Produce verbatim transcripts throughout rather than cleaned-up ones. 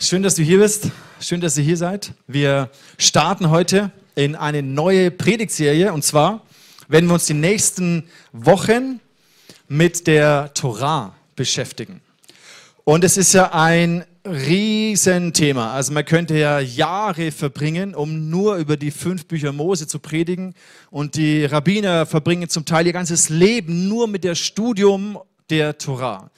Schön, dass du hier bist. Schön, dass ihr hier seid. Wir starten heute in eine neue Predigtserie. Und zwar werden wir uns die nächsten Wochen mit der Torah beschäftigen. Und es ist ja ein Riesenthema. Also man könnte ja Jahre verbringen, um nur über die fünf Bücher Mose zu predigen. Und die Rabbiner verbringen zum Teil ihr ganzes Leben nur mit dem Studium der Torah.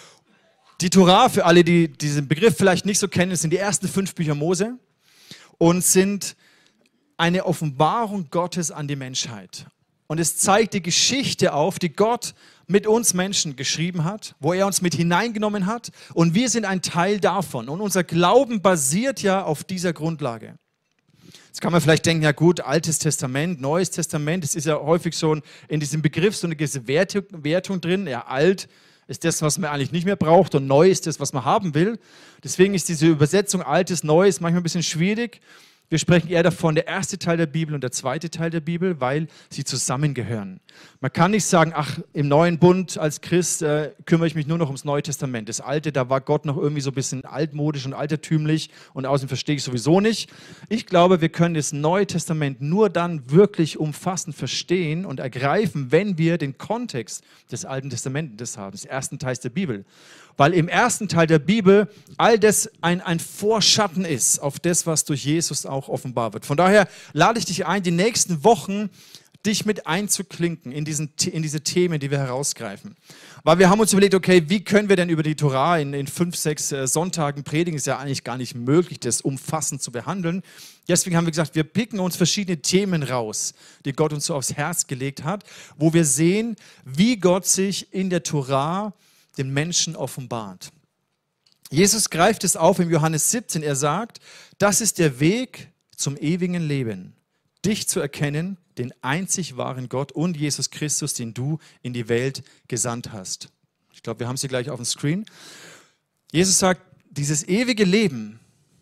Die Torah, für alle, die diesen Begriff vielleicht nicht so kennen, sind die ersten fünf Bücher Mose und sind eine Offenbarung Gottes an die Menschheit. Und es zeigt die Geschichte auf, die Gott mit uns Menschen geschrieben hat, wo er uns mit hineingenommen hat. Und wir sind ein Teil davon. Und unser Glauben basiert ja auf dieser Grundlage. Jetzt kann man vielleicht denken, ja gut, Altes Testament, Neues Testament, es ist ja häufig schon in diesem Begriff so eine gewisse Wertung, Wertung drin, ja alt ist das, was man eigentlich nicht mehr braucht und neu ist das, was man haben will. Deswegen ist diese Übersetzung Altes, Neues manchmal ein bisschen schwierig. Wir sprechen eher davon, der erste Teil der Bibel und der zweite Teil der Bibel, weil sie zusammengehören. Man kann nicht sagen, ach, im neuen Bund als Christ äh, kümmere ich mich nur noch ums Neue Testament. Das Alte, da war Gott noch irgendwie so ein bisschen altmodisch und altertümlich und außerdem verstehe ich sowieso nicht. Ich glaube, wir können das Neue Testament nur dann wirklich umfassend verstehen und ergreifen, wenn wir den Kontext des Alten Testamentes haben, des ersten Teils der Bibel. Weil im ersten Teil der Bibel all das ein, ein Vorschatten ist auf das, was durch Jesus auch offenbar wird. Von daher lade ich dich ein, die nächsten Wochen dich mit einzuklinken in, diesen, in diese Themen, die wir herausgreifen. Weil wir haben uns überlegt, okay, wie können wir denn über die Torah in, in fünf, sechs äh, Sonntagen predigen? Ist ja eigentlich gar nicht möglich, das umfassend zu behandeln. Deswegen haben wir gesagt, wir picken uns verschiedene Themen raus, die Gott uns so aufs Herz gelegt hat, wo wir sehen, wie Gott sich in der Torah den Menschen offenbart. Jesus greift es auf im Johannes siebzehn. Er sagt, das ist der Weg zum ewigen Leben, dich zu erkennen, den einzig wahren Gott und Jesus Christus, den du in die Welt gesandt hast. Ich glaube, wir haben sie gleich auf dem Screen. Jesus sagt, dieses ewige Leben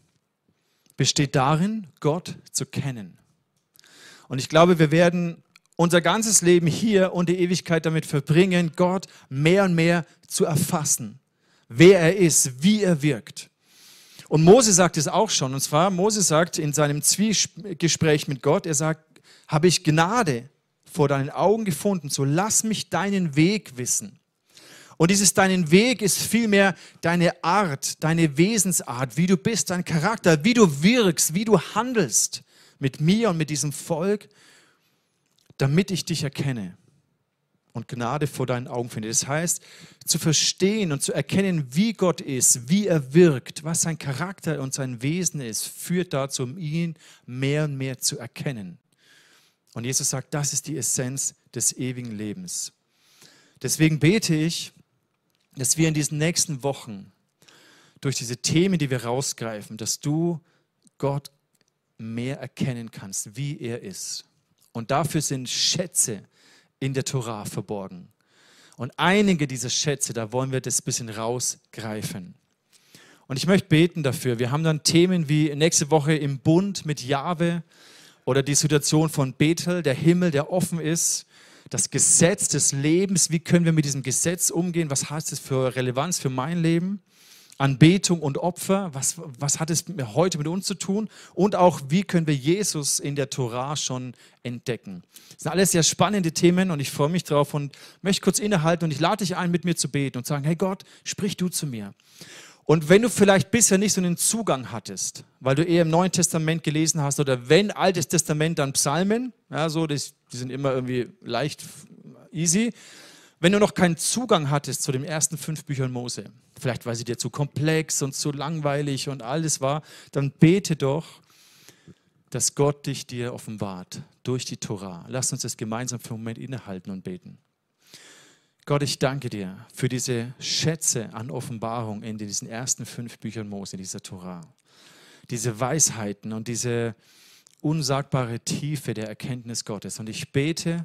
besteht darin, Gott zu kennen. Und ich glaube, wir werden unser ganzes Leben hier und die Ewigkeit damit verbringen, Gott mehr und mehr zu erfassen, wer er ist, wie er wirkt. Und Mose sagt es auch schon, und zwar, Mose sagt in seinem Zwiegespräch mit Gott, er sagt, habe ich Gnade vor deinen Augen gefunden, so lass mich deinen Weg wissen. Und dieses deinen Weg ist vielmehr deine Art, deine Wesensart, wie du bist, dein Charakter, wie du wirkst, wie du handelst mit mir und mit diesem Volk, damit ich dich erkenne und Gnade vor deinen Augen finde. Das heißt, zu verstehen und zu erkennen, wie Gott ist, wie er wirkt, was sein Charakter und sein Wesen ist, führt dazu, um ihn mehr und mehr zu erkennen. Und Jesus sagt, das ist die Essenz des ewigen Lebens. Deswegen bete ich, dass wir in diesen nächsten Wochen durch diese Themen, die wir rausgreifen, dass du Gott mehr erkennen kannst, wie er ist. Und dafür sind Schätze in der Torah verborgen. Und einige dieser Schätze, da wollen wir das ein bisschen rausgreifen. Und ich möchte beten dafür. Wir haben dann Themen wie nächste Woche im Bund mit Jahwe oder die Situation von Bethel, der Himmel, der offen ist, das Gesetz des Lebens. Wie können wir mit diesem Gesetz umgehen? Was heißt es für Relevanz für mein Leben? Anbetung und Opfer, was, was hat es heute mit uns zu tun? Und auch, wie können wir Jesus in der Torah schon entdecken? Das sind alles sehr spannende Themen und ich freue mich drauf und möchte kurz innehalten und ich lade dich ein, mit mir zu beten und sagen, hey Gott, sprich du zu mir. Und wenn du vielleicht bisher nicht so einen Zugang hattest, weil du eher im Neuen Testament gelesen hast oder wenn Altes Testament, dann Psalmen, ja, so, das, die sind immer irgendwie leicht easy. Wenn du noch keinen Zugang hattest zu den ersten fünf Büchern Mose, vielleicht weil sie dir zu komplex und zu langweilig und alles war, dann bete doch, dass Gott dich dir offenbart durch die Torah. Lass uns das gemeinsam für einen Moment innehalten und beten. Gott, ich danke dir für diese Schätze an Offenbarung in diesen ersten fünf Büchern Mose, dieser Torah. Diese Weisheiten und diese unsagbare Tiefe der Erkenntnis Gottes. Und ich bete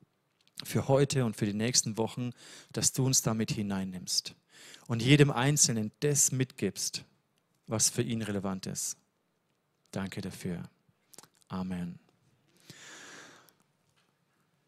für heute und für die nächsten Wochen, dass du uns damit hineinnimmst und jedem Einzelnen das mitgibst, was für ihn relevant ist. Danke dafür. Amen.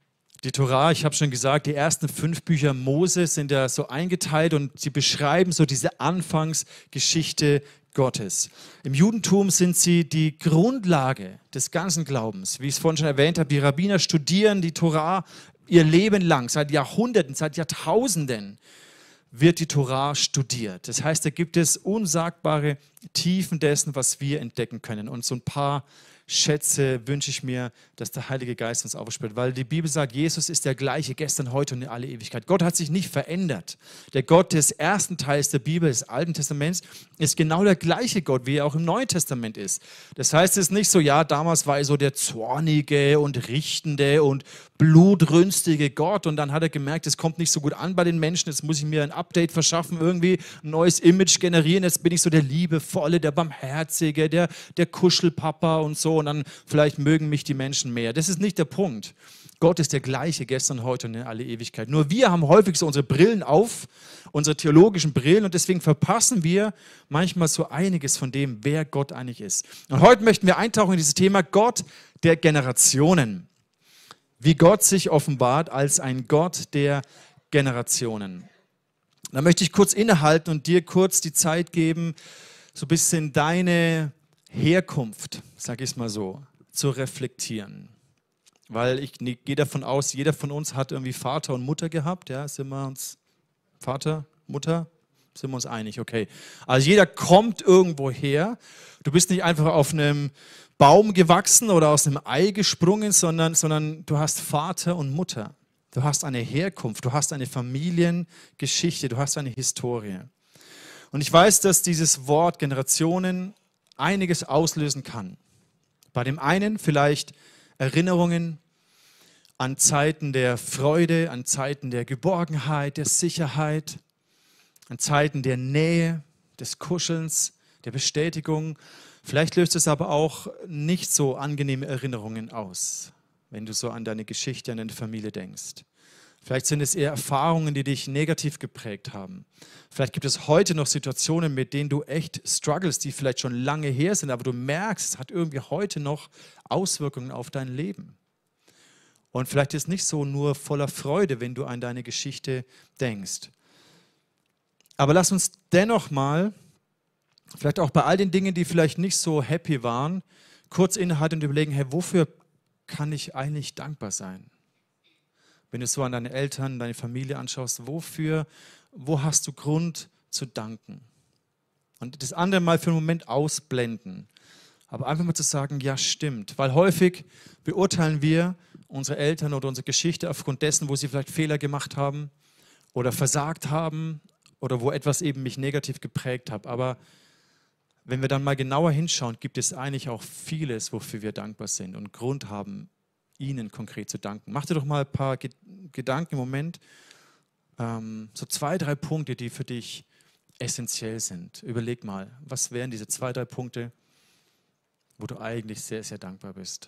Die Tora, ich habe schon gesagt, die ersten fünf Bücher Mose sind ja so eingeteilt und sie beschreiben so diese Anfangsgeschichte Gottes. Im Judentum sind sie die Grundlage des ganzen Glaubens. Wie ich es vorhin schon erwähnt habe, die Rabbiner studieren die Tora ihr Leben lang, seit Jahrhunderten, seit Jahrtausenden wird die Tora studiert. Das heißt, da gibt es unsagbare Tiefen dessen, was wir entdecken können. Und so ein paar Schätze wünsche ich mir, dass der Heilige Geist uns aufspürt, weil die Bibel sagt, Jesus ist der gleiche gestern, heute und in alle Ewigkeit. Gott hat sich nicht verändert. Der Gott des ersten Teils der Bibel, des Alten Testaments, ist genau der gleiche Gott, wie er auch im Neuen Testament ist. Das heißt, es ist nicht so, ja, damals war er so der zornige und richtende und blutrünstige Gott und dann hat er gemerkt, es kommt nicht so gut an bei den Menschen, jetzt muss ich mir ein Update verschaffen, irgendwie ein neues Image generieren, jetzt bin ich so der Liebevolle, der Barmherzige, der, der Kuschelpapa und so und dann vielleicht mögen mich die Menschen mehr. Das ist nicht der Punkt. Gott ist der gleiche gestern, heute und in alle Ewigkeit. Nur wir haben häufig so unsere Brillen auf, unsere theologischen Brillen und deswegen verpassen wir manchmal so einiges von dem, wer Gott eigentlich ist. Und heute möchten wir eintauchen in dieses Thema Gott der Generationen. Wie Gott sich offenbart als ein Gott der Generationen. Da möchte ich kurz innehalten und dir kurz die Zeit geben, so ein bisschen deine Herkunft, sage ich es mal so, zu reflektieren. Weil ich gehe davon aus, jeder von uns hat irgendwie Vater und Mutter gehabt. Ja, sind wir uns Vater, Mutter? Sind wir uns einig? Okay. Also jeder kommt irgendwo her. Du bist nicht einfach auf einem Baum gewachsen oder aus einem Ei gesprungen, sondern, sondern du hast Vater und Mutter. Du hast eine Herkunft, du hast eine Familiengeschichte, du hast eine Historie. Und ich weiß, dass dieses Wort Generationen einiges auslösen kann. Bei dem einen vielleicht Erinnerungen an Zeiten der Freude, an Zeiten der Geborgenheit, der Sicherheit, an Zeiten der Nähe, des Kuschelns, der Bestätigung. Vielleicht löst es aber auch nicht so angenehme Erinnerungen aus, wenn du so an deine Geschichte, an deine Familie denkst. Vielleicht sind es eher Erfahrungen, die dich negativ geprägt haben. Vielleicht gibt es heute noch Situationen, mit denen du echt struggles, die vielleicht schon lange her sind, aber du merkst, es hat irgendwie heute noch Auswirkungen auf dein Leben. Und vielleicht ist es nicht so nur voller Freude, wenn du an deine Geschichte denkst. Aber lass uns dennoch mal, vielleicht auch bei all den Dingen, die vielleicht nicht so happy waren, kurz innehalten und überlegen, hey, wofür kann ich eigentlich dankbar sein? Wenn du so an deine Eltern, deine Familie anschaust, wofür, wo hast du Grund zu danken? Und das andere mal für einen Moment ausblenden. Aber einfach mal zu sagen, ja stimmt. Weil häufig beurteilen wir unsere Eltern oder unsere Geschichte aufgrund dessen, wo sie vielleicht Fehler gemacht haben oder versagt haben oder wo etwas eben mich negativ geprägt hat. Aber wenn wir dann mal genauer hinschauen, gibt es eigentlich auch vieles, wofür wir dankbar sind und Grund haben, ihnen konkret zu danken. Mach dir doch mal ein paar Ge- Gedanken im Moment, ähm, so zwei, drei Punkte, die für dich essentiell sind. Überleg mal, was wären diese zwei, drei Punkte, wo du eigentlich sehr, sehr dankbar bist.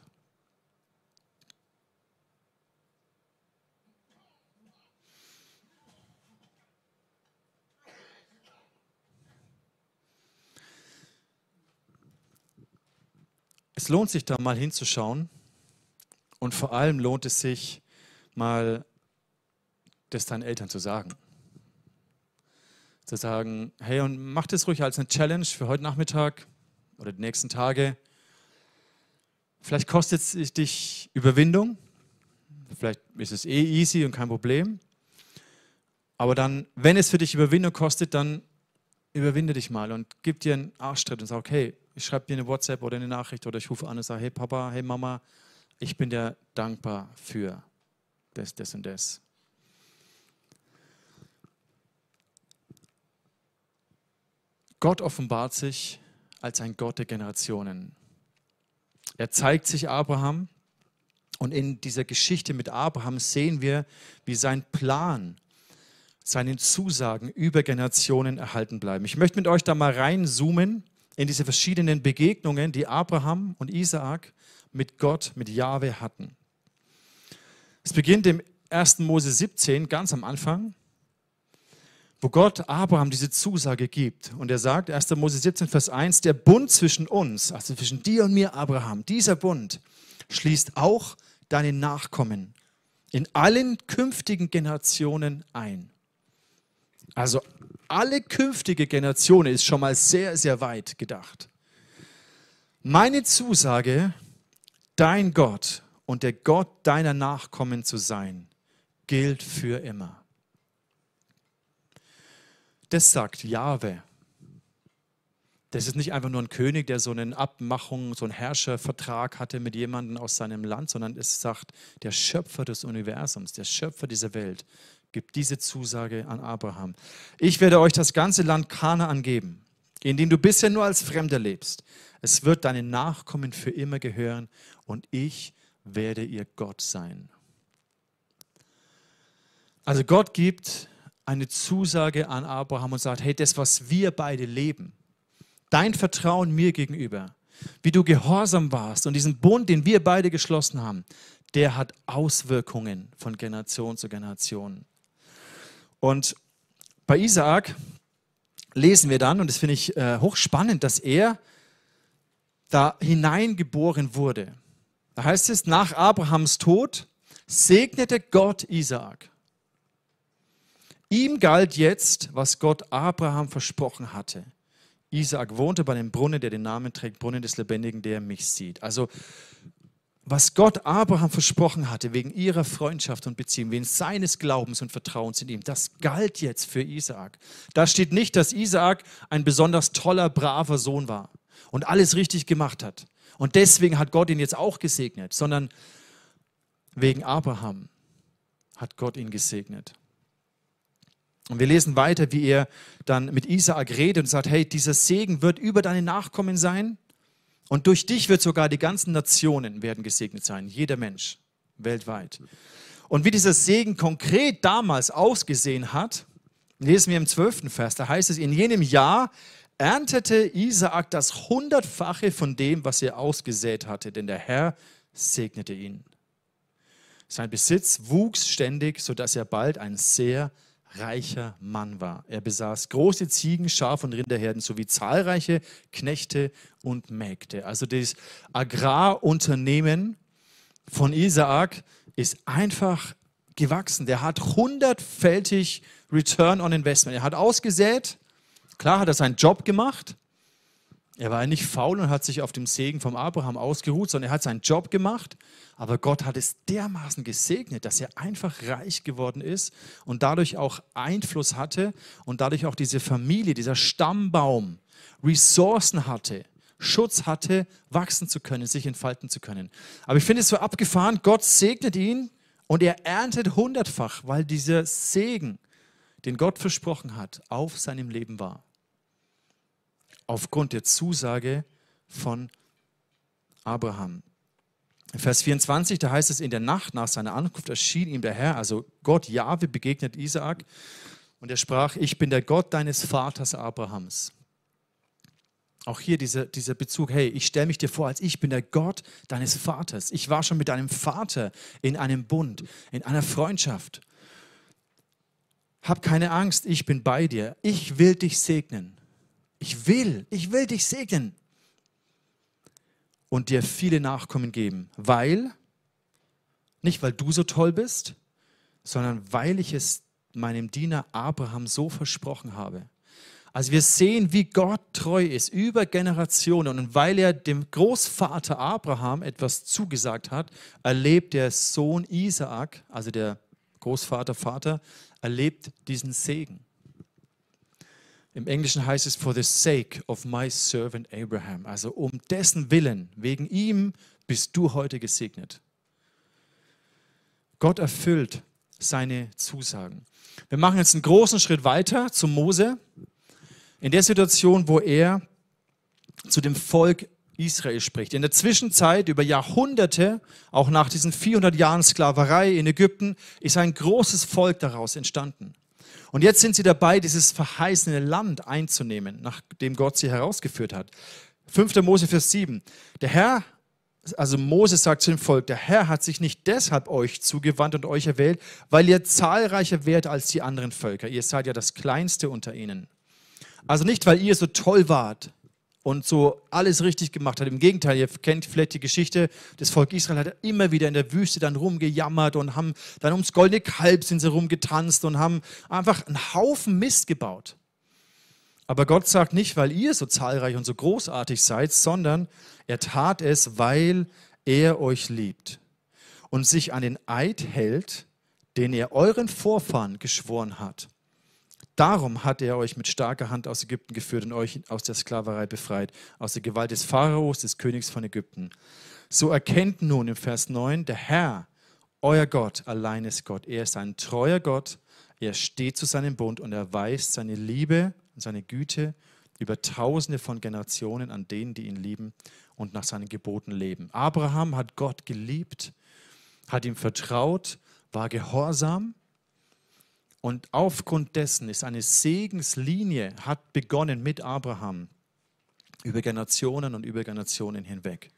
Es lohnt sich da mal hinzuschauen und vor allem lohnt es sich mal, das deinen Eltern zu sagen. Zu sagen, hey, und mach das ruhig als eine Challenge für heute Nachmittag oder die nächsten Tage. Vielleicht kostet es dich Überwindung, vielleicht ist es eh easy und kein Problem. Aber dann, wenn es für dich Überwindung kostet, dann überwinde dich mal und gib dir einen Arschtritt und sag, okay, ich schreibe dir eine WhatsApp oder eine Nachricht oder ich rufe an und sage, hey Papa, hey Mama, ich bin dir dankbar für das, das und das. Gott offenbart sich als ein Gott der Generationen. Er zeigt sich Abraham und in dieser Geschichte mit Abraham sehen wir, wie sein Plan, seine Zusagen über Generationen erhalten bleiben. Ich möchte mit euch da mal reinzoomen in diese verschiedenen Begegnungen, die Abraham und Isaak mit Gott, mit Jahwe hatten. Es beginnt im ersten Mose siebzehn, ganz am Anfang, wo Gott Abraham diese Zusage gibt. Und er sagt, erster Mose siebzehn, Vers eins, der Bund zwischen uns, also zwischen dir und mir, Abraham, dieser Bund schließt auch deine Nachkommen in allen künftigen Generationen ein. Also alle künftige Generationen ist schon mal sehr, sehr weit gedacht. Meine Zusage, dein Gott und der Gott deiner Nachkommen zu sein, gilt für immer. Das sagt Jahwe. Das ist nicht einfach nur ein König, der so eine Abmachung, so einen Herrschervertrag hatte mit jemandem aus seinem Land, sondern es sagt, der Schöpfer des Universums, der Schöpfer dieser Welt, gibt diese Zusage an Abraham. Ich werde euch das ganze Land Kanaan geben, in dem du bisher nur als Fremder lebst. Es wird deinen Nachkommen für immer gehören und ich werde ihr Gott sein. Also Gott gibt eine Zusage an Abraham und sagt, hey, das, was wir beide leben, dein Vertrauen mir gegenüber, wie du gehorsam warst und diesen Bund, den wir beide geschlossen haben, der hat Auswirkungen von Generation zu Generation. Und bei Isaak lesen wir dann, und das finde ich äh, hochspannend, dass er da hineingeboren wurde. Da heißt es, nach Abrahams Tod segnete Gott Isaak. Ihm galt jetzt, was Gott Abraham versprochen hatte. Isaak wohnte bei dem Brunnen, der den Namen trägt, Brunnen des Lebendigen, der mich sieht. Also, was Gott Abraham versprochen hatte, wegen ihrer Freundschaft und Beziehung, wegen seines Glaubens und Vertrauens in ihm, das galt jetzt für Isaak. Da steht nicht, dass Isaak ein besonders toller, braver Sohn war und alles richtig gemacht hat. Und deswegen hat Gott ihn jetzt auch gesegnet, sondern wegen Abraham hat Gott ihn gesegnet. Und wir lesen weiter, wie er dann mit Isaak redet und sagt, hey, dieser Segen wird über deine Nachkommen sein und durch dich wird sogar die ganzen Nationen werden gesegnet sein, jeder Mensch weltweit. Und wie dieser Segen konkret damals ausgesehen hat, lesen wir im zwölften Vers, da heißt es, in jenem Jahr erntete Isaak das Hundertfache von dem, was er ausgesät hatte, denn der Herr segnete ihn. Sein Besitz wuchs ständig, sodass er bald ein sehr reicher Mann war. Er besaß große Ziegen, Schaf- und Rinderherden sowie zahlreiche Knechte und Mägde. Also das Agrarunternehmen von Isaak ist einfach gewachsen. Der hat hundertfältig Return on Investment. Er hat ausgesät, klar hat er seinen Job gemacht. Er war nicht faul und hat sich auf dem Segen vom Abraham ausgeruht, sondern er hat seinen Job gemacht. Aber Gott hat es dermaßen gesegnet, dass er einfach reich geworden ist und dadurch auch Einfluss hatte und dadurch auch diese Familie, dieser Stammbaum, Ressourcen hatte, Schutz hatte, wachsen zu können, sich entfalten zu können. Aber ich finde es so abgefahren, Gott segnet ihn und er erntet hundertfach, weil dieser Segen, den Gott versprochen hat, auf seinem Leben war. Aufgrund der Zusage von Abraham. In Vers vierundzwanzig, da heißt es, in der Nacht nach seiner Ankunft erschien ihm der Herr, also Gott, Jahwe, begegnet Isaak und er sprach, ich bin der Gott deines Vaters Abrahams. Auch hier dieser, dieser Bezug, hey, ich stelle mich dir vor, als ich bin der Gott deines Vaters. Ich war schon mit deinem Vater in einem Bund, in einer Freundschaft. Hab keine Angst, ich bin bei dir. Ich will dich segnen. Ich will, ich will dich segnen und dir viele Nachkommen geben, weil, nicht weil du so toll bist, sondern weil ich es meinem Diener Abraham so versprochen habe. Also wir sehen, wie Gott treu ist über Generationen und weil er dem Großvater Abraham etwas zugesagt hat, erlebt der Sohn Isaak, also der Großvater, Vater, erlebt diesen Segen. Im Englischen heißt es, for the sake of my servant Abraham. Also um dessen Willen, wegen ihm bist du heute gesegnet. Gott erfüllt seine Zusagen. Wir machen jetzt einen großen Schritt weiter zu Mose. In der Situation, wo er zu dem Volk Israel spricht. In der Zwischenzeit, über Jahrhunderte, auch nach diesen vierhundert Jahren Sklaverei in Ägypten, ist ein großes Volk daraus entstanden. Und jetzt sind sie dabei, dieses verheißene Land einzunehmen, nachdem Gott sie herausgeführt hat. fünfter Mose Vers sieben. Der Herr, also Mose sagt zu dem Volk, der Herr hat sich nicht deshalb euch zugewandt und euch erwählt, weil ihr zahlreicher wärt als die anderen Völker. Ihr seid ja das Kleinste unter ihnen. Also nicht, weil ihr so toll wart und so alles richtig gemacht hat. Im Gegenteil, ihr kennt vielleicht die Geschichte, das Volk Israel hat immer wieder in der Wüste dann rumgejammert und haben dann ums goldene Kalb sind sie rumgetanzt und haben einfach einen Haufen Mist gebaut. Aber Gott sagt nicht, weil ihr so zahlreich und so großartig seid, sondern er tat es, weil er euch liebt und sich an den Eid hält, den er euren Vorfahren geschworen hat. Darum hat er euch mit starker Hand aus Ägypten geführt und euch aus der Sklaverei befreit, aus der Gewalt des Pharaos, des Königs von Ägypten. So erkennt nun im Vers neun, der Herr, euer Gott, allein ist Gott. Er ist ein treuer Gott, er steht zu seinem Bund und er weist seine Liebe und seine Güte über Tausende von Generationen an denen, die ihn lieben und nach seinen Geboten leben. Abraham hat Gott geliebt, hat ihm vertraut, war gehorsam und aufgrund dessen ist eine Segenslinie, hat begonnen mit Abraham über Generationen und über Generationen hinweg.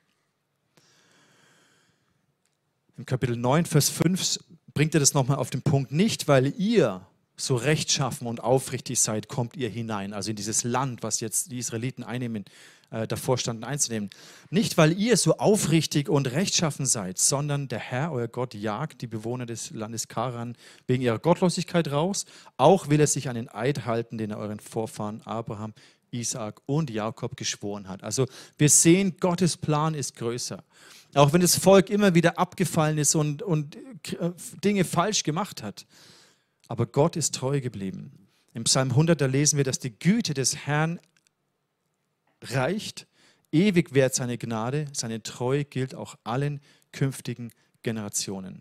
Im Kapitel neun, Vers fünf bringt er das nochmal auf den Punkt. Nicht, weil ihr so rechtschaffen und aufrichtig seid, kommt ihr hinein, also in dieses Land, was jetzt die Israeliten einnehmen, äh, davor standen einzunehmen. Nicht, weil ihr so aufrichtig und rechtschaffen seid, sondern der Herr, euer Gott, jagt die Bewohner des Landes Karan wegen ihrer Gottlosigkeit raus. Auch will er sich an den Eid halten, den er euren Vorfahren Abraham, Isaak und Jakob geschworen hat. Also wir sehen, Gottes Plan ist größer. Auch wenn das Volk immer wieder abgefallen ist und, und Dinge falsch gemacht hat. Aber Gott ist treu geblieben. Im Psalm hundert, da lesen wir, dass die Güte des Herrn reicht, ewig währt seine Gnade, seine Treue gilt auch allen künftigen Generationen.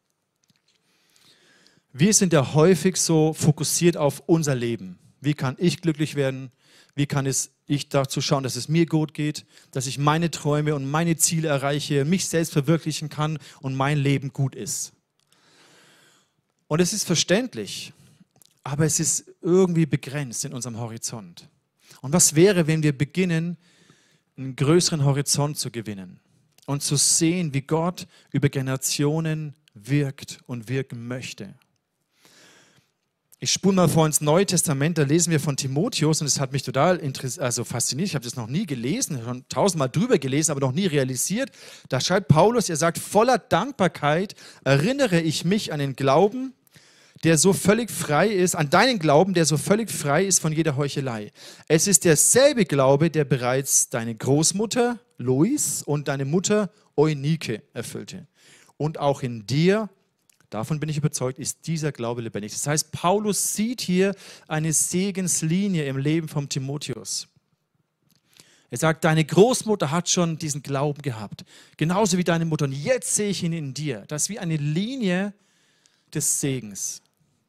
Wir sind ja häufig so fokussiert auf unser Leben. Wie kann ich glücklich werden? Wie kann es ich dazu schauen, dass es mir gut geht, dass ich meine Träume und meine Ziele erreiche, mich selbst verwirklichen kann und mein Leben gut ist? Und es ist verständlich, aber es ist irgendwie begrenzt in unserem Horizont. Und was wäre, wenn wir beginnen, einen größeren Horizont zu gewinnen und zu sehen, wie Gott über Generationen wirkt und wirken möchte? Ich spule mal vor ins Neue Testament, da lesen wir von Timotheus und es hat mich total also fasziniert. Ich habe das noch nie gelesen, schon tausendmal drüber gelesen, aber noch nie realisiert. Da schreibt Paulus, er sagt, voller Dankbarkeit erinnere ich mich an den Glauben, der so völlig frei ist, an deinen Glauben, der so völlig frei ist von jeder Heuchelei. Es ist derselbe Glaube, der bereits deine Großmutter Lois und deine Mutter Eunike erfüllte. Und auch in dir, davon bin ich überzeugt, ist dieser Glaube lebendig. Das heißt, Paulus sieht hier eine Segenslinie im Leben von Timotheus. Er sagt, deine Großmutter hat schon diesen Glauben gehabt, genauso wie deine Mutter. Und jetzt sehe ich ihn in dir. Das ist wie eine Linie des Segens.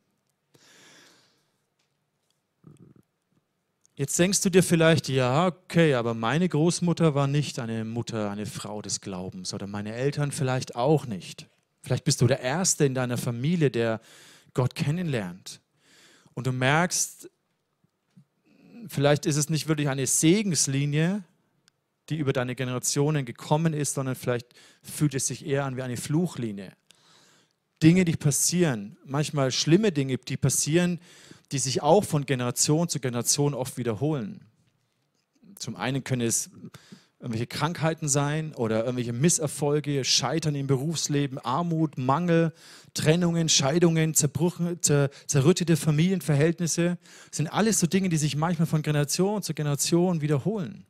Jetzt denkst du dir vielleicht, ja, okay, aber meine Großmutter war nicht eine Mutter, eine Frau des Glaubens oder meine Eltern vielleicht auch nicht. Vielleicht bist du der Erste in deiner Familie, der Gott kennenlernt. Und du merkst, vielleicht ist es nicht wirklich eine Segenslinie, die über deine Generationen gekommen ist, sondern vielleicht fühlt es sich eher an wie eine Fluchlinie. Dinge, die passieren, manchmal schlimme Dinge, die passieren, die sich auch von Generation zu Generation oft wiederholen. Zum einen können es irgendwelche Krankheiten sein oder irgendwelche Misserfolge, Scheitern im Berufsleben, Armut, Mangel, Trennungen, Scheidungen, Zerbruchen, zer, zerrüttete Familienverhältnisse. Das sind alles so Dinge, die sich manchmal von Generation zu Generation wiederholen.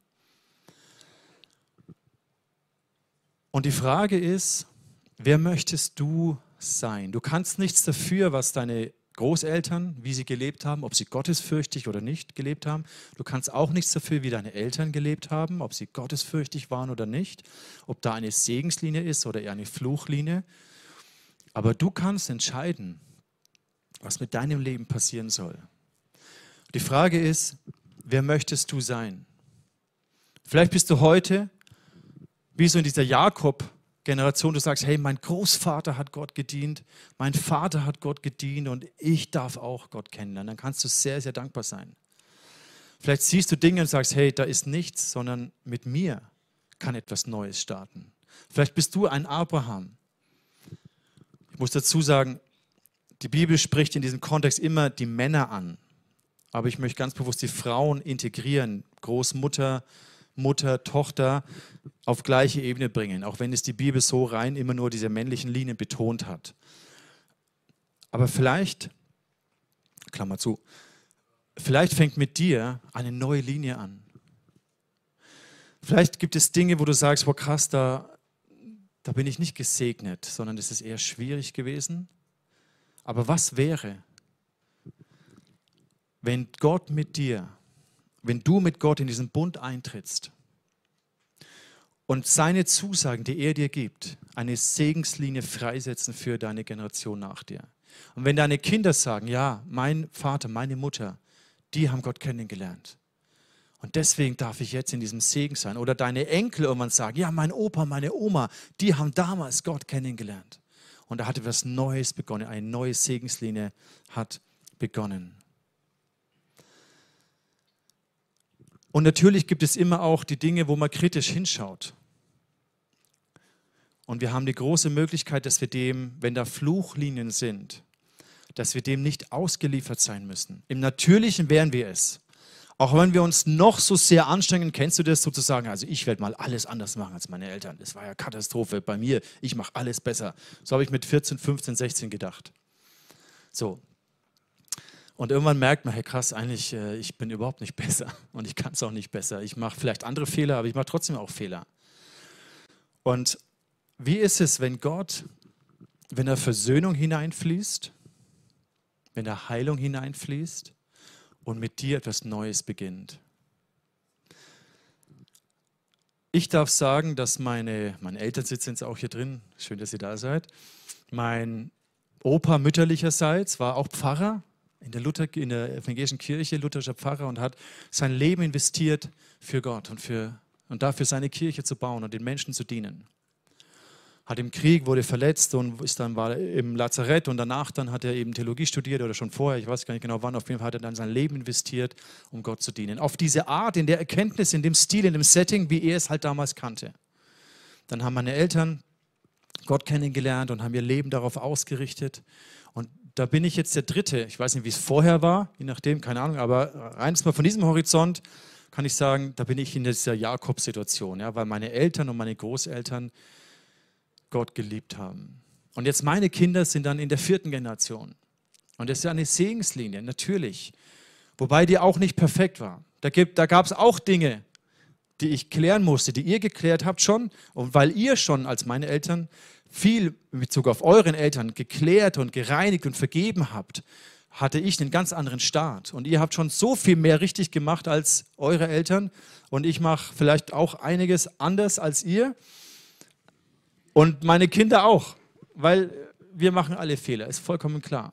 Und die Frage ist, wer möchtest du sein? Du kannst nichts dafür, was deine Großeltern, wie sie gelebt haben, ob sie gottesfürchtig oder nicht gelebt haben. Du kannst auch nichts dafür, wie deine Eltern gelebt haben, ob sie gottesfürchtig waren oder nicht, ob da eine Segenslinie ist oder eher eine Fluchlinie. Aber du kannst entscheiden, was mit deinem Leben passieren soll. Die Frage ist, wer möchtest du sein? Vielleicht bist du heute, wie so in dieser Jakob- Generation, du sagst, hey, mein Großvater hat Gott gedient, mein Vater hat Gott gedient und ich darf auch Gott kennenlernen. Dann kannst du sehr, sehr dankbar sein. Vielleicht siehst du Dinge und sagst, hey, da ist nichts, sondern mit mir kann etwas Neues starten. Vielleicht bist du ein Abraham. Ich muss dazu sagen, die Bibel spricht in diesem Kontext immer die Männer an. Aber ich möchte ganz bewusst die Frauen integrieren, Großmutter, Mutter, Tochter auf gleiche Ebene bringen, auch wenn es die Bibel so rein immer nur diese männlichen Linien betont hat. Aber vielleicht, Klammer zu, vielleicht fängt mit dir eine neue Linie an. Vielleicht gibt es Dinge, wo du sagst, wow krass, da, da bin ich nicht gesegnet, sondern es ist eher schwierig gewesen. Aber was wäre, wenn Gott mit dir, wenn du mit Gott in diesen Bund eintrittst und seine Zusagen, die er dir gibt, eine Segenslinie freisetzen für deine Generation nach dir. Und wenn deine Kinder sagen, ja, mein Vater, meine Mutter, die haben Gott kennengelernt. Und deswegen darf ich jetzt in diesem Segen sein. Oder deine Enkel irgendwann sagen, ja, mein Opa, meine Oma, die haben damals Gott kennengelernt. Und da hat etwas Neues begonnen, eine neue Segenslinie hat begonnen. Und natürlich gibt es immer auch die Dinge, wo man kritisch hinschaut. Und wir haben die große Möglichkeit, dass wir dem, wenn da Fluchlinien sind, dass wir dem nicht ausgeliefert sein müssen. Im Natürlichen wären wir es. Auch wenn wir uns noch so sehr anstrengen, kennst du das sozusagen, also ich werde mal alles anders machen als meine Eltern. Das war ja Katastrophe bei mir, ich mache alles besser. So habe ich mit vierzehn, fünfzehn, sechzehn gedacht. So. Und irgendwann merkt man, hey krass, eigentlich, äh, ich bin überhaupt nicht besser und ich kann es auch nicht besser. Ich mache vielleicht andere Fehler, aber ich mache trotzdem auch Fehler. Und wie ist es, wenn Gott, wenn da Versöhnung hineinfließt, wenn da Heilung hineinfließt und mit dir etwas Neues beginnt? Ich darf sagen, dass meine, meine Eltern sitzen jetzt auch hier drin, schön, dass ihr da seid. Mein Opa mütterlicherseits war auch Pfarrer in der, Luther, in der evangelischen Kirche, lutherischer Pfarrer, und hat sein Leben investiert für Gott und, für, und dafür seine Kirche zu bauen und den Menschen zu dienen. Hat im Krieg, wurde verletzt und ist dann war im Lazarett, und danach dann hat er eben Theologie studiert oder schon vorher, ich weiß gar nicht genau wann, auf jeden Fall hat er dann sein Leben investiert, um Gott zu dienen. Auf diese Art, in der Erkenntnis, in dem Stil, in dem Setting, wie er es halt damals kannte. Dann haben meine Eltern Gott kennengelernt und haben ihr Leben darauf ausgerichtet. Und da bin ich jetzt der Dritte. Ich weiß nicht, wie es vorher war, je nachdem, keine Ahnung, aber rein mal von diesem Horizont kann ich sagen, da bin ich in dieser Jakob-Situation, ja, weil meine Eltern und meine Großeltern Gott geliebt haben. Und jetzt meine Kinder sind dann in der vierten Generation. Und das ist ja eine Segenslinie, natürlich. Wobei die auch nicht perfekt war. Da, da gab es auch Dinge, die ich klären musste, die ihr geklärt habt schon. Und weil ihr schon als meine Eltern viel in Bezug auf euren Eltern geklärt und gereinigt und vergeben habt, hatte ich einen ganz anderen Start. Und ihr habt schon so viel mehr richtig gemacht als eure Eltern. Und ich mache vielleicht auch einiges anders als ihr. Und meine Kinder auch, weil wir machen alle Fehler, ist vollkommen klar.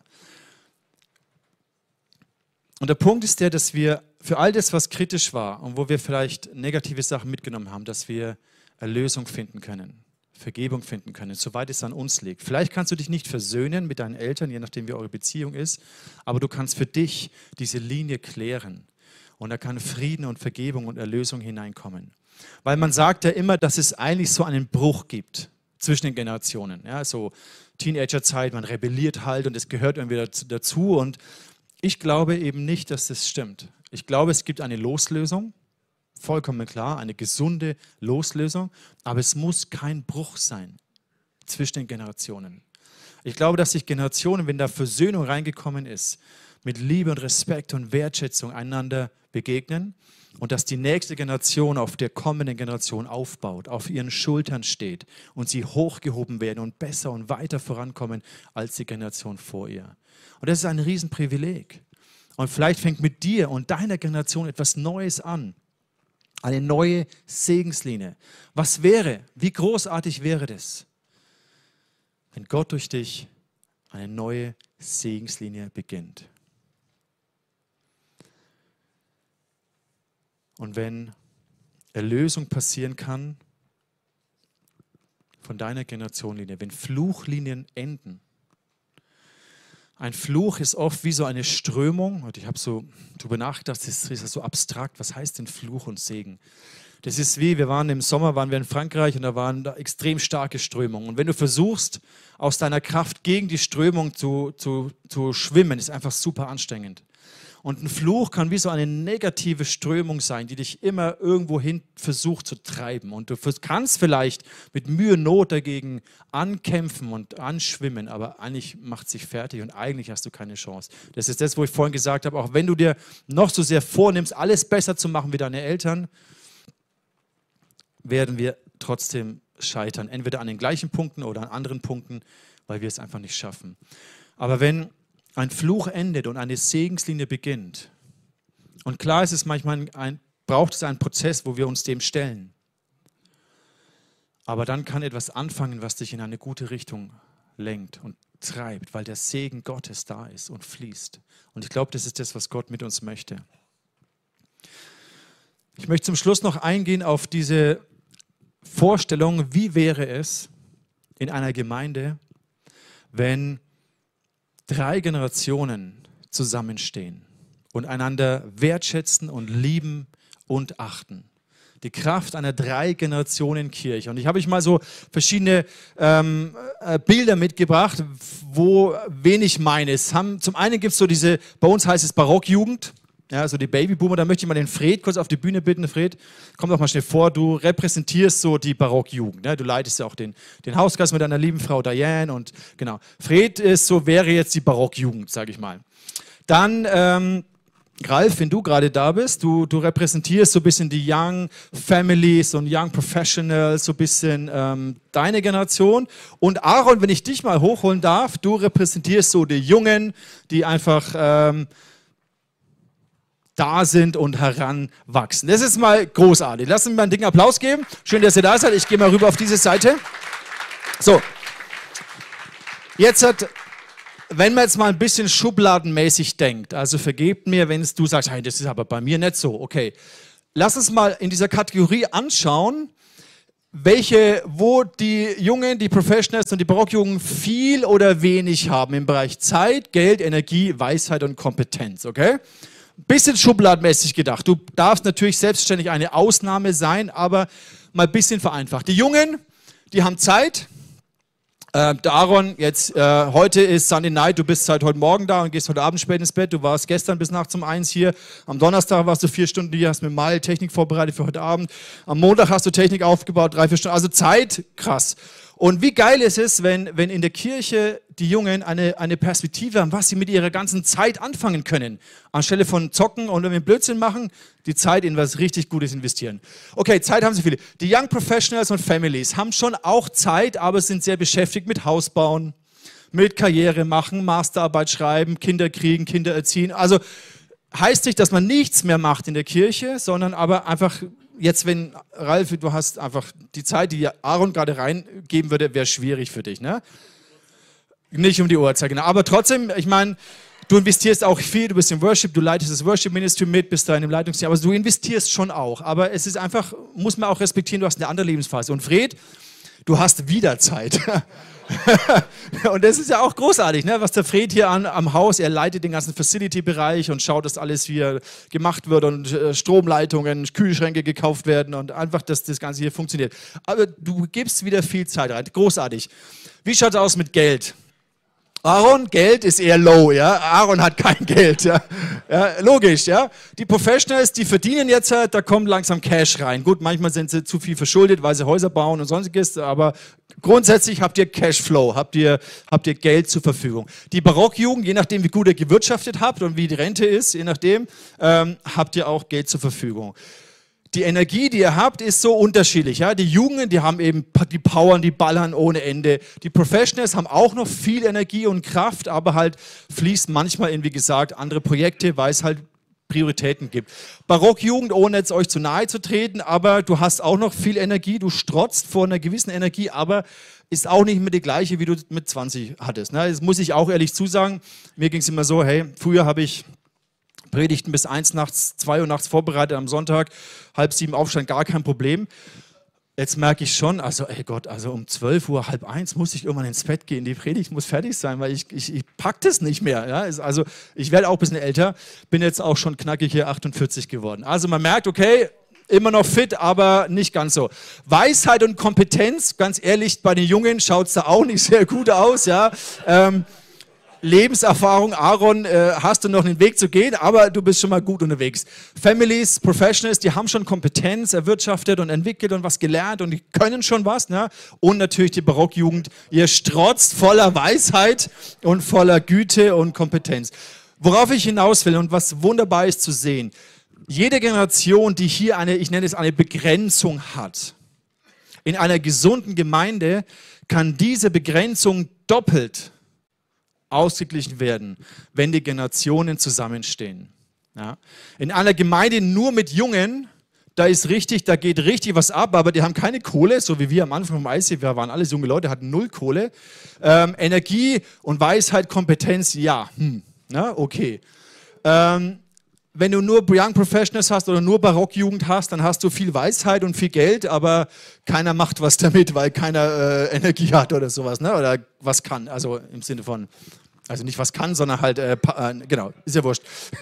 Und der Punkt ist der, dass wir für all das, was kritisch war und wo wir vielleicht negative Sachen mitgenommen haben, dass wir Erlösung finden können, Vergebung finden können, soweit es an uns liegt. Vielleicht kannst du dich nicht versöhnen mit deinen Eltern, je nachdem wie eure Beziehung ist, aber du kannst für dich diese Linie klären. Und da kann Frieden und Vergebung und Erlösung hineinkommen. Weil man sagt ja immer, dass es eigentlich so einen Bruch gibt zwischen den Generationen. Ja, so Teenagerzeit, man rebelliert halt und es gehört irgendwie dazu. Und ich glaube eben nicht, dass das stimmt. Ich glaube, es gibt eine Loslösung, vollkommen klar, eine gesunde Loslösung, aber es muss kein Bruch sein zwischen den Generationen. Ich glaube, dass sich Generationen, wenn da Versöhnung reingekommen ist, mit Liebe und Respekt und Wertschätzung einander begegnen und dass die nächste Generation auf der kommenden Generation aufbaut, auf ihren Schultern steht und sie hochgehoben werden und besser und weiter vorankommen als die Generation vor ihr. Und das ist ein Riesenprivileg. Und vielleicht fängt mit dir und deiner Generation etwas Neues an. Eine neue Segenslinie. Was wäre, wie großartig wäre das, wenn Gott durch dich eine neue Segenslinie beginnt? Und wenn Erlösung passieren kann von deiner Generationenlinie, wenn Fluchlinien enden. Ein Fluch ist oft wie so eine Strömung. Und ich habe so darüber nachgedacht, das ist so abstrakt. Was heißt denn Fluch und Segen? Das ist wie, wir waren im Sommer, waren wir in Frankreich und da waren da extrem starke Strömungen. Und wenn du versuchst, aus deiner Kraft gegen die Strömung zu, zu, zu schwimmen, ist einfach super anstrengend. Und ein Fluch kann wie so eine negative Strömung sein, die dich immer irgendwo hin versucht zu treiben. Und du kannst vielleicht mit Mühe und Not dagegen ankämpfen und anschwimmen, aber eigentlich macht es sich fertig und eigentlich hast du keine Chance. Das ist das, wo ich vorhin gesagt habe, auch wenn du dir noch so sehr vornimmst, alles besser zu machen wie deine Eltern, werden wir trotzdem scheitern. Entweder an den gleichen Punkten oder an anderen Punkten, weil wir es einfach nicht schaffen. Aber wenn ein Fluch endet und eine Segenslinie beginnt, und klar ist es manchmal, ein, braucht es einen Prozess, wo wir uns dem stellen. Aber dann kann etwas anfangen, was dich in eine gute Richtung lenkt und treibt, weil der Segen Gottes da ist und fließt. Und ich glaube, das ist das, was Gott mit uns möchte. Ich möchte zum Schluss noch eingehen auf diese Vorstellung, wie wäre es in einer Gemeinde, wenn drei Generationen zusammenstehen und einander wertschätzen und lieben und achten. Die Kraft einer Drei-Generationen-Kirche. Und ich habe euch mal so verschiedene ähm, äh, Bilder mitgebracht, wo wen ich meine. Es haben, zum einen gibt es so diese, bei uns heißt es Barockjugend, ja, so die Babyboomer. Da möchte ich mal den Fred kurz auf die Bühne bitten. Fred, komm doch mal schnell vor, du repräsentierst so die Barockjugend. Ne? Du leitest ja auch den, den Hausgast mit deiner lieben Frau Diane. Und genau, Fred ist so, wäre jetzt die Barockjugend, sage ich mal. Dann ähm, Ralf, wenn du gerade da bist, du, du repräsentierst so ein bisschen die Young Families und Young Professionals, so ein bisschen ähm, deine Generation. Und Aaron, wenn ich dich mal hochholen darf, du repräsentierst so die Jungen, die einfach ähm, da sind und heranwachsen. Das ist mal großartig. Lass uns mal einen dicken Applaus geben. Schön, dass ihr da seid. Ich gehe mal rüber auf diese Seite. So, jetzt hat... Wenn man jetzt mal ein bisschen schubladenmäßig denkt, also vergebt mir, wenn du sagst, hey, das ist aber bei mir nicht so, okay. Lass uns mal in dieser Kategorie anschauen, welche, wo die Jungen, die Professionals und die Barockjungen viel oder wenig haben im Bereich Zeit, Geld, Energie, Weisheit und Kompetenz, okay? Ein bisschen schubladenmäßig gedacht. Du darfst natürlich selbstständig eine Ausnahme sein, aber mal ein bisschen vereinfacht. Die Jungen, die haben Zeit. Äh, der Aaron, jetzt, äh, heute ist Sunday Night, du bist seit heute Morgen da und gehst heute Abend spät ins Bett. Du warst gestern bis nachts um eins hier. Am Donnerstag warst du vier Stunden hier, hast mit Mal Technik vorbereitet für heute Abend. Am Montag hast du Technik aufgebaut, drei, vier Stunden. Also Zeit, krass. Und wie geil ist es, wenn, wenn in der Kirche die Jungen eine, eine Perspektive haben, was sie mit ihrer ganzen Zeit anfangen können. Anstelle von zocken und irgendwie Blödsinn machen, die Zeit in was richtig Gutes investieren. Okay, Zeit haben sie viele. Die Young Professionals und Families haben schon auch Zeit, aber sind sehr beschäftigt mit Haus bauen, mit Karriere machen, Masterarbeit schreiben, Kinder kriegen, Kinder erziehen. Also heißt nicht, dass man nichts mehr macht in der Kirche, sondern aber einfach... Jetzt, wenn, Ralf, du hast einfach die Zeit, die Aaron gerade reingeben würde, wäre schwierig für dich, ne? Nicht um die Uhrzeit, genau. Aber trotzdem, ich meine, du investierst auch viel, du bist im Worship, du leitest das Worship Ministry mit, bist da in dem Leitungsteam, aber du investierst schon auch. Aber es ist einfach, muss man auch respektieren, du hast eine andere Lebensphase. Und Fred, du hast wieder Zeit. Und das ist ja auch großartig, ne? Was der Fred hier an, am Haus, er leitet den ganzen Facility-Bereich und schaut, dass alles hier gemacht wird und äh, Stromleitungen, Kühlschränke gekauft werden und einfach, dass das Ganze hier funktioniert. Aber du gibst wieder viel Zeit rein, großartig. Wie schaut es aus mit Geld? Aaron, Geld ist eher low, ja. Aaron hat kein Geld, ja. Ja, logisch, ja. Die Professionals, die verdienen jetzt halt, da kommt langsam Cash rein. Gut, manchmal sind sie zu viel verschuldet, weil sie Häuser bauen und sonstiges, aber grundsätzlich habt ihr Cashflow, habt ihr, habt ihr Geld zur Verfügung. Die Barockjugend, je nachdem, wie gut ihr gewirtschaftet habt und wie die Rente ist, je nachdem, ähm, habt ihr auch Geld zur Verfügung. Die Energie, die ihr habt, ist so unterschiedlich. Ja? Die Jungen, die haben eben die Powern, die ballern ohne Ende. Die Professionals haben auch noch viel Energie und Kraft, aber halt fließt manchmal in, wie gesagt, andere Projekte, weil es halt Prioritäten gibt. Barockjugend, ohne jetzt euch zu nahe zu treten, aber du hast auch noch viel Energie, du strotzt vor einer gewissen Energie, aber ist auch nicht mehr die gleiche, wie du mit zwanzig hattest. Ne? Das muss ich auch ehrlich zusagen. Mir ging es immer so, hey, früher habe ich Predigten bis eins nachts, zwei Uhr nachts vorbereitet am Sonntag, halb sieben Aufstand, gar kein Problem. Jetzt merke ich schon, also ey Gott, also um zwölf Uhr, halb eins muss ich irgendwann ins Bett gehen, die Predigt muss fertig sein, weil ich, ich, ich pack das nicht mehr. Ja? Also ich werde auch ein bisschen älter, bin jetzt auch schon knackig hier achtundvierzig geworden. Also man merkt, okay, immer noch fit, aber nicht ganz so. Weisheit und Kompetenz, ganz ehrlich, bei den Jungen schaut es da auch nicht sehr gut aus. Ja. Ähm, Lebenserfahrung, Aaron, äh, hast du noch einen Weg zu gehen, aber du bist schon mal gut unterwegs. Families, Professionals, die haben schon Kompetenz erwirtschaftet und entwickelt und was gelernt und die können schon was. Ne? Und natürlich die Barockjugend, ihr strotzt voller Weisheit und voller Güte und Kompetenz. Worauf ich hinaus will und was wunderbar ist zu sehen, jede Generation, die hier eine, ich nenne es eine Begrenzung hat, in einer gesunden Gemeinde kann diese Begrenzung doppelt ausgeglichen werden, wenn die Generationen zusammenstehen. Ja. In einer Gemeinde nur mit Jungen, da ist richtig, da geht richtig was ab, aber die haben keine Kohle, so wie wir am Anfang vom I C F, wir waren alles junge Leute, hatten null Kohle. Ähm, Energie und Weisheit, Kompetenz, ja, hm, na, okay. Ähm, wenn du nur Young Professionals hast oder nur Barockjugend hast, dann hast du viel Weisheit und viel Geld, aber keiner macht was damit, weil keiner äh, Energie hat oder sowas, ne? Oder was kann, also im Sinne von, also nicht was kann, sondern halt, äh, äh, genau, ist ja wurscht.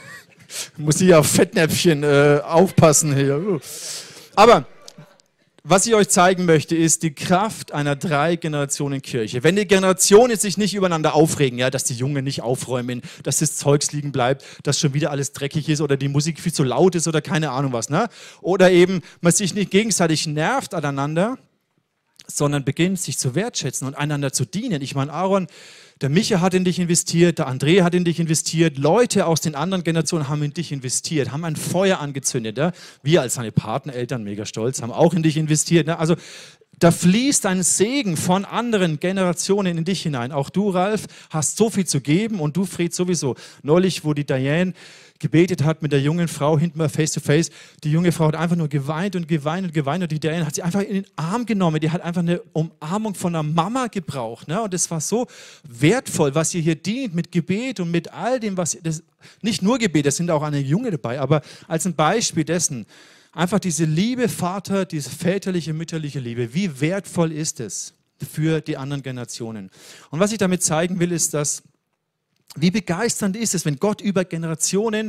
Muss ich auf Fettnäpfchen äh, aufpassen hier. Aber was ich euch zeigen möchte, ist die Kraft einer Drei-Generationen-Kirche. Wenn die Generationen sich nicht übereinander aufregen, ja, dass die Jungen nicht aufräumen, dass das Zeugs liegen bleibt, dass schon wieder alles dreckig ist oder die Musik viel zu laut ist oder keine Ahnung was, ne? Oder eben man sich nicht gegenseitig nervt aneinander, sondern beginnt sich zu wertschätzen und einander zu dienen. Ich meine, Aaron, der Micha hat in dich investiert, der André hat in dich investiert, Leute aus den anderen Generationen haben in dich investiert, haben ein Feuer angezündet. Ja? Wir als seine Pateneltern, mega stolz, haben auch in dich investiert. Ne? Also da fließt ein Segen von anderen Generationen in dich hinein. Auch du, Ralf, hast so viel zu geben und du, Fred, sowieso. Neulich, wo die Diane gebetet hat mit der jungen Frau hinten mal face to face, die junge Frau hat einfach nur geweint und geweint und geweint und die Diane hat sie einfach in den Arm genommen. Die hat einfach eine Umarmung von einer Mama gebraucht. Ne? Und das war so wertvoll, was ihr hier dient mit Gebet und mit all dem, was das, nicht nur Gebet, es sind auch eine Junge dabei, aber als ein Beispiel dessen, einfach diese Liebe, Vater, diese väterliche, mütterliche Liebe, wie wertvoll ist es für die anderen Generationen. Und was ich damit zeigen will, ist, dass wie begeisternd ist es, wenn Gott über Generationen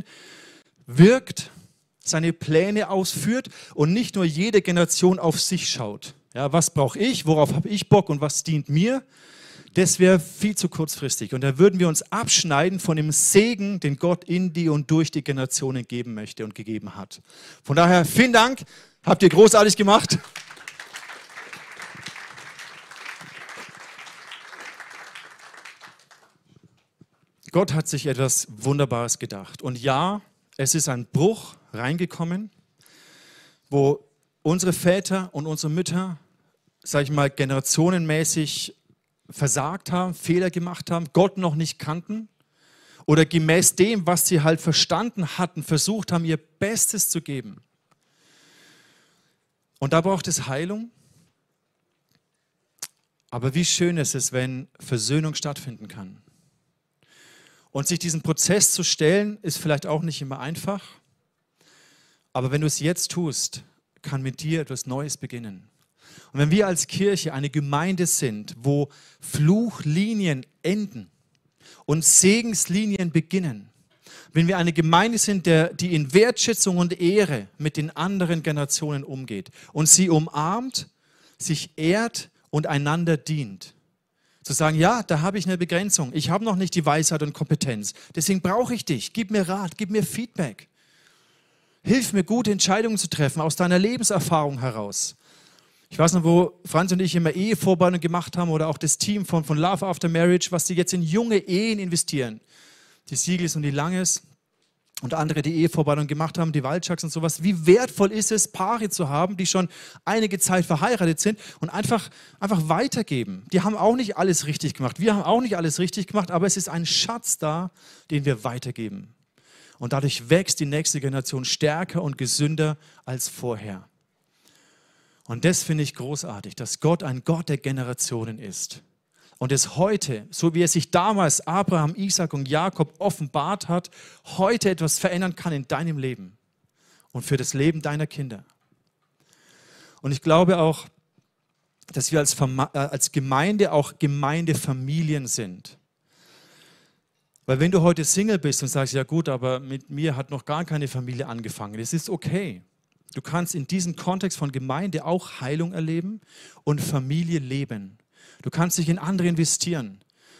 wirkt, seine Pläne ausführt und nicht nur jede Generation auf sich schaut. Ja, was brauche ich, worauf habe ich Bock und was dient mir? Das wäre viel zu kurzfristig. Und da würden wir uns abschneiden von dem Segen, den Gott in die und durch die Generationen geben möchte und gegeben hat. Von daher vielen Dank, habt ihr großartig gemacht. Gott hat sich etwas Wunderbares gedacht. Und ja, es ist ein Bruch reingekommen, wo unsere Väter und unsere Mütter, sage ich mal, generationenmäßig versagt haben, Fehler gemacht haben, Gott noch nicht kannten oder gemäß dem, was sie halt verstanden hatten, versucht haben, ihr Bestes zu geben. Und da braucht es Heilung. Aber wie schön ist es, wenn Versöhnung stattfinden kann. Und sich diesen Prozess zu stellen, ist vielleicht auch nicht immer einfach. Aber wenn du es jetzt tust, kann mit dir etwas Neues beginnen. Und wenn wir als Kirche eine Gemeinde sind, wo Fluchlinien enden und Segenslinien beginnen, wenn wir eine Gemeinde sind, der, die in Wertschätzung und Ehre mit den anderen Generationen umgeht und sie umarmt, sich ehrt und einander dient, zu sagen, ja, da habe ich eine Begrenzung. Ich habe noch nicht die Weisheit und Kompetenz. Deswegen brauche ich dich. Gib mir Rat, gib mir Feedback. Hilf mir, gute Entscheidungen zu treffen aus deiner Lebenserfahrung heraus. Ich weiß noch, wo Franz und ich immer Ehevorbereitung gemacht haben oder auch das Team von, von Love After Marriage, was die jetzt in junge Ehen investieren. Die Siegels und die Langes und andere, die Ehevorbereitung gemacht haben, die Waldschacks und sowas. Wie wertvoll ist es, Paare zu haben, die schon einige Zeit verheiratet sind und einfach, einfach weitergeben. Die haben auch nicht alles richtig gemacht. Wir haben auch nicht alles richtig gemacht, aber es ist ein Schatz da, den wir weitergeben. Und dadurch wächst die nächste Generation stärker und gesünder als vorher. Und das finde ich großartig, dass Gott ein Gott der Generationen ist. Und es heute, so wie er sich damals Abraham, Isaac und Jakob offenbart hat, heute etwas verändern kann in deinem Leben und für das Leben deiner Kinder. Und ich glaube auch, dass wir als, als Gemeinde auch Gemeindefamilien sind. Weil wenn du heute Single bist und sagst, ja gut, aber mit mir hat noch gar keine Familie angefangen, das ist okay. Du kannst in diesem Kontext von Gemeinde auch Heilung erleben und Familie leben. Du kannst dich in andere investieren.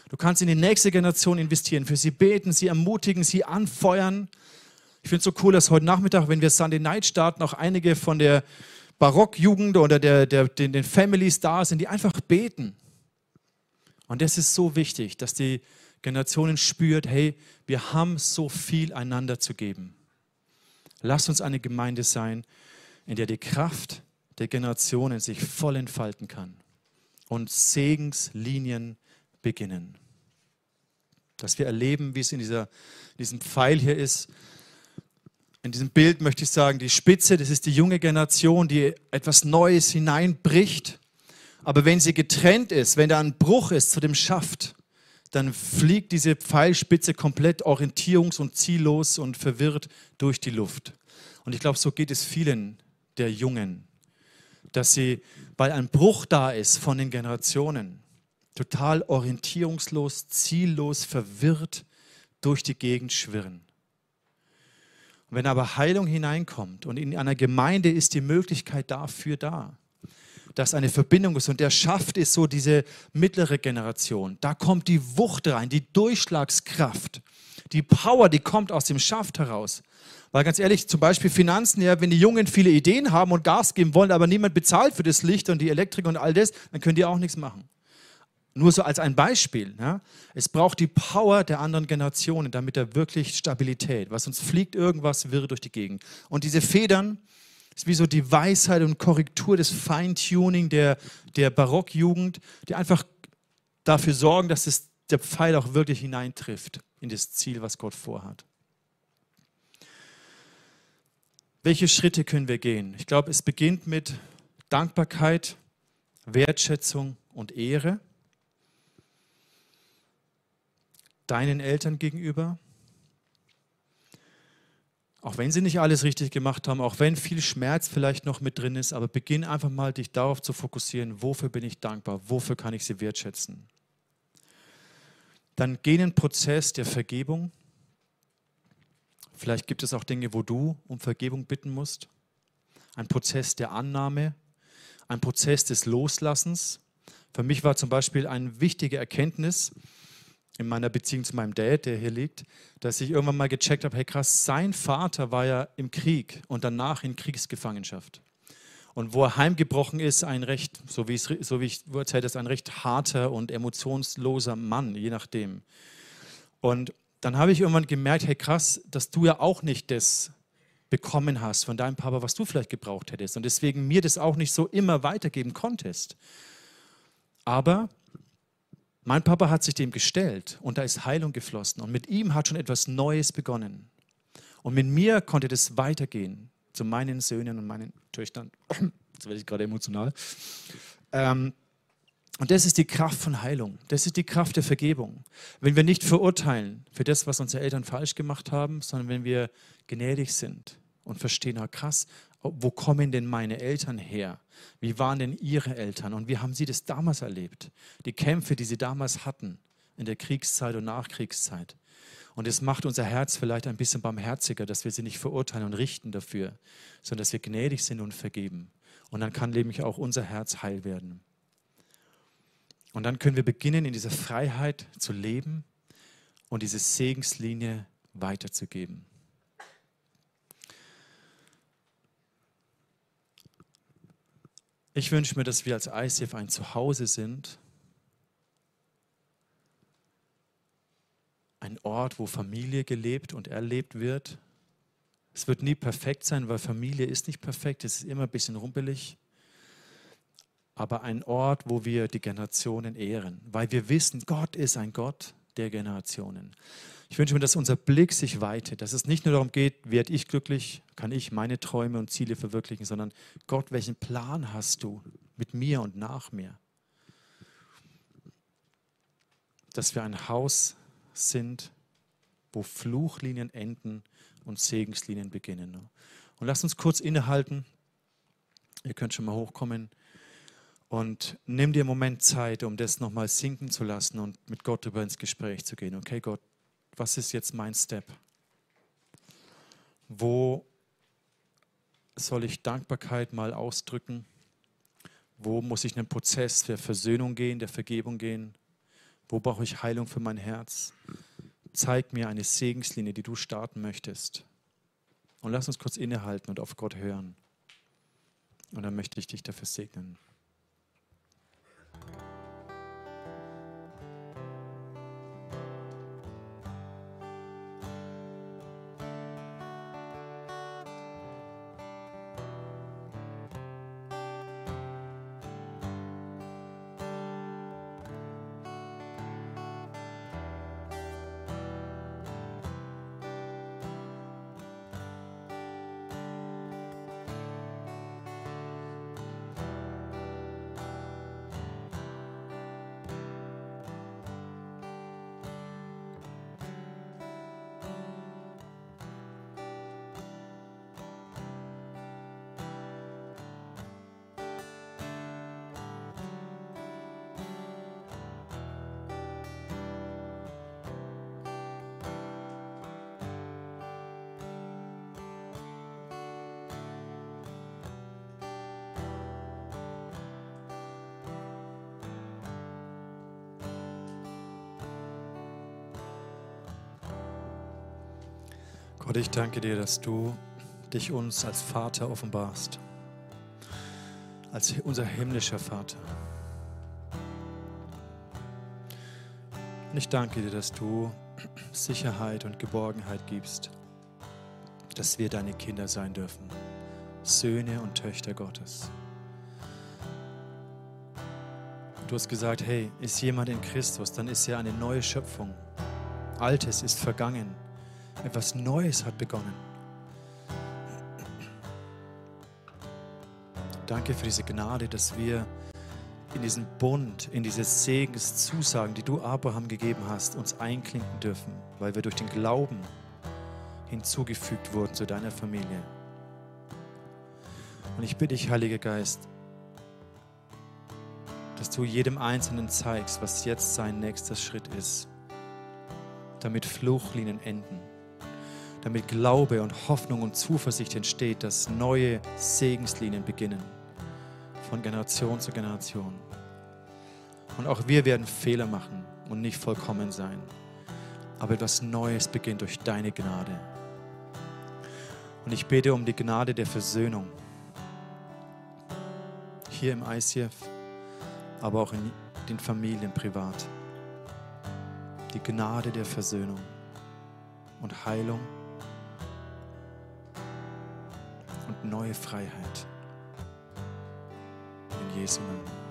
Du kannst in die nächste Generation investieren, für sie beten, sie ermutigen, sie anfeuern. Ich finde es so cool, dass heute Nachmittag, wenn wir Sunday Night starten, auch einige von der Barockjugend oder der, der, den, den Families da sind, die einfach beten. Und das ist so wichtig, dass die Generationen spürt, hey, wir haben so viel einander zu geben. Lass uns eine Gemeinde sein, in der die Kraft der Generationen sich voll entfalten kann und Segenslinien beginnen. Dass wir erleben, wie es in dieser, diesem Pfeil hier ist. In diesem Bild möchte ich sagen, die Spitze, das ist die junge Generation, die etwas Neues hineinbricht. Aber wenn sie getrennt ist, wenn da ein Bruch ist zu dem Schaft, dann fliegt diese Pfeilspitze komplett orientierungs- und ziellos und verwirrt durch die Luft. Und ich glaube, so geht es vielen der Jungen, dass sie, weil ein Bruch da ist von den Generationen, total orientierungslos, ziellos, verwirrt durch die Gegend schwirren. Und wenn aber Heilung hineinkommt und in einer Gemeinde ist die Möglichkeit dafür da, dass eine Verbindung ist und der Schaft ist so diese mittlere Generation. Da kommt die Wucht rein, die Durchschlagskraft, die Power, die kommt aus dem Schaft heraus. Weil ganz ehrlich, zum Beispiel Finanzen, ja, wenn die Jungen viele Ideen haben und Gas geben wollen, aber niemand bezahlt für das Licht und die Elektrik und all das, dann können die auch nichts machen. Nur so als ein Beispiel. Ja. Es braucht die Power der anderen Generationen, damit da wirklich Stabilität, weil sonst fliegt irgendwas wirr durch die Gegend. Und diese Federn, ist wie so die Weisheit und Korrektur des Feintuning der, der Barockjugend, die einfach dafür sorgen, dass es, der Pfeil auch wirklich hineintrifft in das Ziel, was Gott vorhat. Welche Schritte können wir gehen? Ich glaube, es beginnt mit Dankbarkeit, Wertschätzung und Ehre deinen Eltern gegenüber. Auch wenn sie nicht alles richtig gemacht haben, auch wenn viel Schmerz vielleicht noch mit drin ist, aber beginn einfach mal, dich darauf zu fokussieren, wofür bin ich dankbar, wofür kann ich sie wertschätzen. Dann geh in den Prozess der Vergebung. Vielleicht gibt es auch Dinge, wo du um Vergebung bitten musst. Ein Prozess der Annahme, ein Prozess des Loslassens. Für mich war zum Beispiel eine wichtige Erkenntnis, in meiner Beziehung zu meinem Dad, der hier liegt, dass ich irgendwann mal gecheckt habe, hey krass, sein Vater war ja im Krieg und danach in Kriegsgefangenschaft. Und wo er heimgebrochen ist, ein recht, so wie, es, so wie ich erzählt habe, ein recht harter und emotionsloser Mann, je nachdem. Und dann habe ich irgendwann gemerkt, hey krass, dass du ja auch nicht das bekommen hast von deinem Papa, was du vielleicht gebraucht hättest. Und deswegen mir das auch nicht so immer weitergeben konntest. Aber mein Papa hat sich dem gestellt und da ist Heilung geflossen und mit ihm hat schon etwas Neues begonnen. Und mit mir konnte das weitergehen zu meinen Söhnen und meinen Töchtern. Jetzt werde ich gerade emotional. Ähm, und das ist die Kraft von Heilung. Das ist die Kraft der Vergebung. Wenn wir nicht verurteilen für das, was unsere Eltern falsch gemacht haben, sondern wenn wir gnädig sind und verstehen, na krass, wo kommen denn meine Eltern her? Wie waren denn ihre Eltern? Und wie haben sie das damals erlebt? Die Kämpfe, die sie damals hatten, in der Kriegszeit und Nachkriegszeit. Und es macht unser Herz vielleicht ein bisschen barmherziger, dass wir sie nicht verurteilen und richten dafür, sondern dass wir gnädig sind und vergeben. Und dann kann nämlich auch unser Herz heil werden. Und dann können wir beginnen, in dieser Freiheit zu leben und diese Segenslinie weiterzugeben. Ich wünsche mir, dass wir als I C F ein Zuhause sind, ein Ort, wo Familie gelebt und erlebt wird. Es wird nie perfekt sein, weil Familie ist nicht perfekt, es ist immer ein bisschen rumpelig. Aber ein Ort, wo wir die Generationen ehren, weil wir wissen, Gott ist ein Gott der Generationen. Ich wünsche mir, dass unser Blick sich weitet, dass es nicht nur darum geht, werde ich glücklich, kann ich meine Träume und Ziele verwirklichen, sondern Gott, welchen Plan hast du mit mir und nach mir? Dass wir ein Haus sind, wo Fluchlinien enden und Segenslinien beginnen. Und lasst uns kurz innehalten. Ihr könnt schon mal hochkommen. Und nimm dir einen Moment Zeit, um das nochmal sinken zu lassen und mit Gott über ins Gespräch zu gehen. Okay, Gott, was ist jetzt mein Step? Wo soll ich Dankbarkeit mal ausdrücken? Wo muss ich einen Prozess der Versöhnung gehen, der Vergebung gehen? Wo brauche ich Heilung für mein Herz? Zeig mir eine Segenslinie, die du starten möchtest. Und lass uns kurz innehalten und auf Gott hören. Und dann möchte ich dich dafür segnen. Gott, ich danke dir, dass du dich uns als Vater offenbarst, als unser himmlischer Vater. Und ich danke dir, dass du Sicherheit und Geborgenheit gibst, dass wir deine Kinder sein dürfen, Söhne und Töchter Gottes. Du hast gesagt, hey, ist jemand in Christus, dann ist er eine neue Schöpfung. Altes ist vergangen. Etwas Neues hat begonnen. Danke für diese Gnade, dass wir in diesen Bund, in diese Segenszusagen, die du Abraham gegeben hast, uns einklinken dürfen, weil wir durch den Glauben hinzugefügt wurden zu deiner Familie. Und ich bitte dich, Heiliger Geist, dass du jedem Einzelnen zeigst, was jetzt sein nächster Schritt ist, damit Fluchlinien enden, damit Glaube und Hoffnung und Zuversicht entsteht, dass neue Segenslinien beginnen, von Generation zu Generation. Und auch wir werden Fehler machen und nicht vollkommen sein, aber etwas Neues beginnt durch deine Gnade. Und ich bete um die Gnade der Versöhnung, hier im I C F, aber auch in den Familien privat. Die Gnade der Versöhnung und Heilung und neue Freiheit. In Jesu Namen.